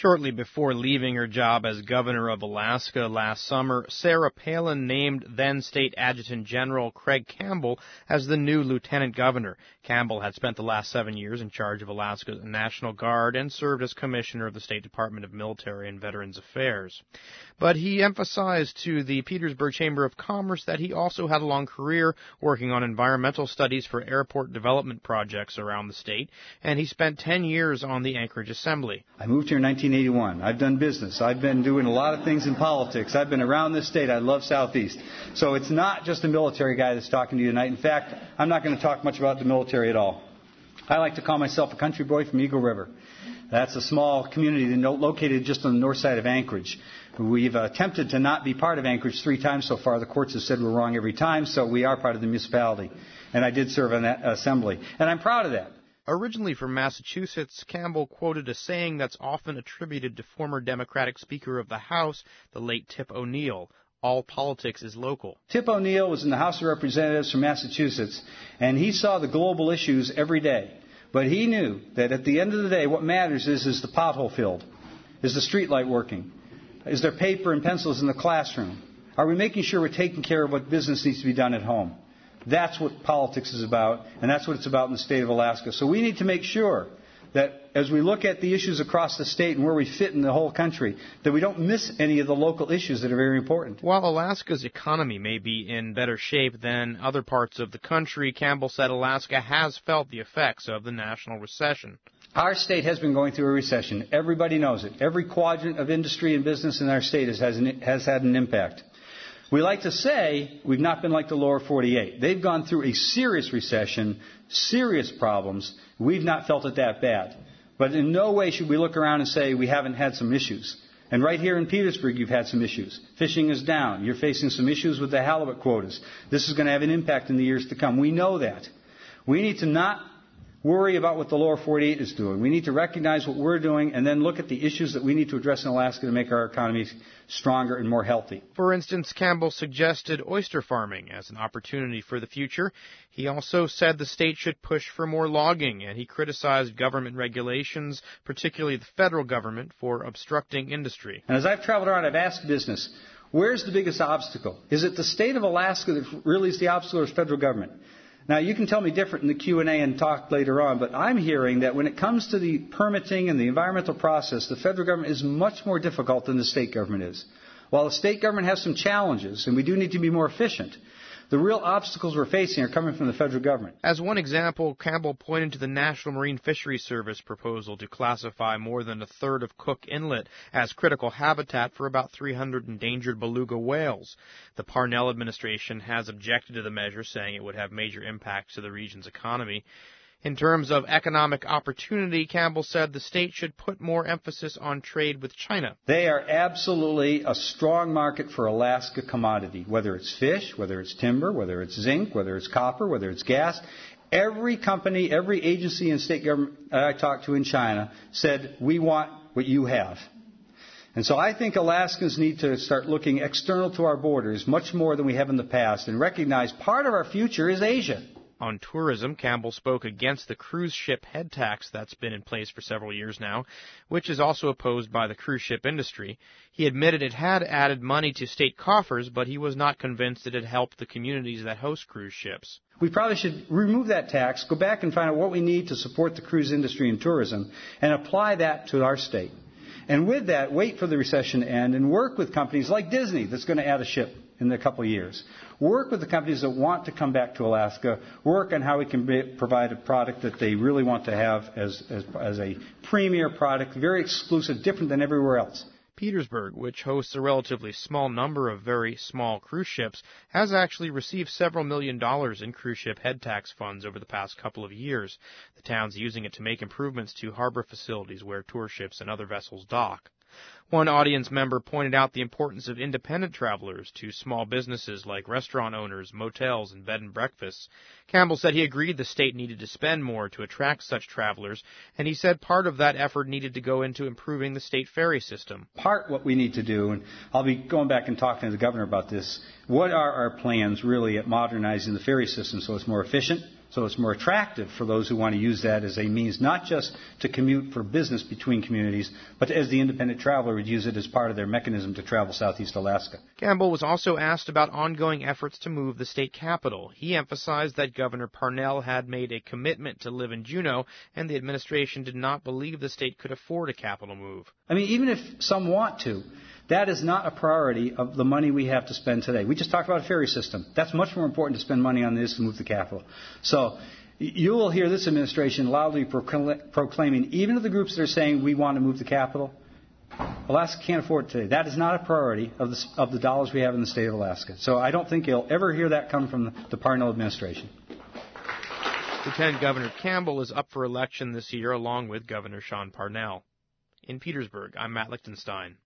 Shortly before leaving her job as governor of Alaska last summer, Sarah Palin named then-State Adjutant General Craig Campbell as the new lieutenant governor. Campbell had spent the last 7 years in charge of Alaska's National Guard and served as commissioner of the State Department of Military and Veterans Affairs. But he emphasized to the Petersburg Chamber of Commerce that he also had a long career working on environmental studies for airport development projects around the state, and he spent 10 years on the Anchorage Assembly. I moved here in 1981. I've done business. I've been doing a lot of things in politics. I've been around this state. I love Southeast. So it's not just a military guy that's talking to you tonight. In fact, I'm not going to talk much about the military at all. I like to call myself a country boy from Eagle River. That's a small community located just on the north side of Anchorage. We've attempted to not be part of Anchorage 3 times so far. The courts have said we're wrong every time, so we are part of the municipality. And I did serve on that assembly. And I'm proud of that. Originally from Massachusetts, Campbell quoted a saying that's often attributed to former Democratic Speaker of the House, the late Tip O'Neill: all politics is local. Tip O'Neill was in the House of Representatives from Massachusetts, and he saw the global issues every day. But he knew that at the end of the day, what matters is the pothole filled? Is the street light working? Is there paper and pencils in the classroom? Are we making sure we're taking care of what business needs to be done at home? That's what politics is about, and that's what it's about in the state of Alaska. So we need to make sure that as we look at the issues across the state and where we fit in the whole country, that we don't miss any of the local issues that are very important. While Alaska's economy may be in better shape than other parts of the country, Campbell said Alaska has felt the effects of the national recession. Our state has been going through a recession. Everybody knows it. Every quadrant of industry and business in our state has had an impact. We like to say we've not been like the lower 48. They've gone through a serious recession, serious problems. We've not felt it that bad. But in no way should we look around and say we haven't had some issues. And right here in Petersburg, you've had some issues. Fishing is down. You're facing some issues with the halibut quotas. This is going to have an impact in the years to come. We know that. We need to not worry about what the lower 48 is doing. We need to recognize what we're doing and then look at the issues that we need to address in Alaska to make our economy stronger and more healthy. For instance, Campbell suggested oyster farming as an opportunity for the future. He also said the state should push for more logging, and he criticized government regulations, particularly the federal government, for obstructing industry. And as I've traveled around, I've asked business, where's the biggest obstacle? Is it the state of Alaska that really is the obstacle, or is federal government? Now, you can tell me different in the Q&A and talk later on, but I'm hearing that when it comes to the permitting and the environmental process, the federal government is much more difficult than the state government is. While the state government has some challenges, and we do need to be more efficient, the real obstacles we're facing are coming from the federal government. As one example, Campbell pointed to the National Marine Fisheries Service proposal to classify more than a third of Cook Inlet as critical habitat for about 300 endangered beluga whales. The Parnell administration has objected to the measure, saying it would have major impacts to the region's economy. In terms of economic opportunity, Campbell said the state should put more emphasis on trade with China. They are absolutely a strong market for Alaska commodity, whether it's fish, whether it's timber, whether it's zinc, whether it's copper, whether it's gas. Every company, every agency and state government I talked to in China said, we want what you have. And so I think Alaskans need to start looking external to our borders much more than we have in the past and recognize part of our future is Asia. On tourism, Campbell spoke against the cruise ship head tax that's been in place for several years now, which is also opposed by the cruise ship industry. He admitted it had added money to state coffers, but he was not convinced it had helped the communities that host cruise ships. We probably should remove that tax, go back and find out what we need to support the cruise industry and tourism, and apply that to our state. And with that, wait for the recession to end and work with companies like Disney that's going to add a ship in a couple of years. Work with the companies that want to come back to Alaska. Work on how we can provide a product that they really want to have as a premier product, very exclusive, different than everywhere else. Petersburg, which hosts a relatively small number of very small cruise ships, has actually received several $1 million in cruise ship head tax funds over the past couple of years. The town's using it to make improvements to harbor facilities where tour ships and other vessels dock. One audience member pointed out the importance of independent travelers to small businesses like restaurant owners, motels, and bed and breakfasts. Campbell said he agreed the state needed to spend more to attract such travelers, and he said part of that effort needed to go into improving the state ferry system. What we need to do, and I'll be going back and talking to the governor about this, what are our plans really at modernizing the ferry system so it's more efficient, So it's more attractive for those who want to use that as a means not just to commute for business between communities, but as the independent traveler would use it as part of their mechanism to travel Southeast Alaska. Campbell was also asked about ongoing efforts to move the state capital. He emphasized that Governor Parnell had made a commitment to live in Juneau, and the administration did not believe the state could afford a capital move. I mean, even if some want to, that is not a priority of the money we have to spend today. We just talked about a ferry system. That's much more important to spend money on this to move the capital. So you will hear this administration loudly proclaiming, even to the groups that are saying we want to move the capital, Alaska can't afford it today. That is not a priority of the dollars we have in the state of Alaska. So I don't think you'll ever hear that come from the Parnell administration. Lieutenant Governor Campbell is up for election this year along with Governor Sean Parnell. In Petersburg, I'm Matt Lichtenstein.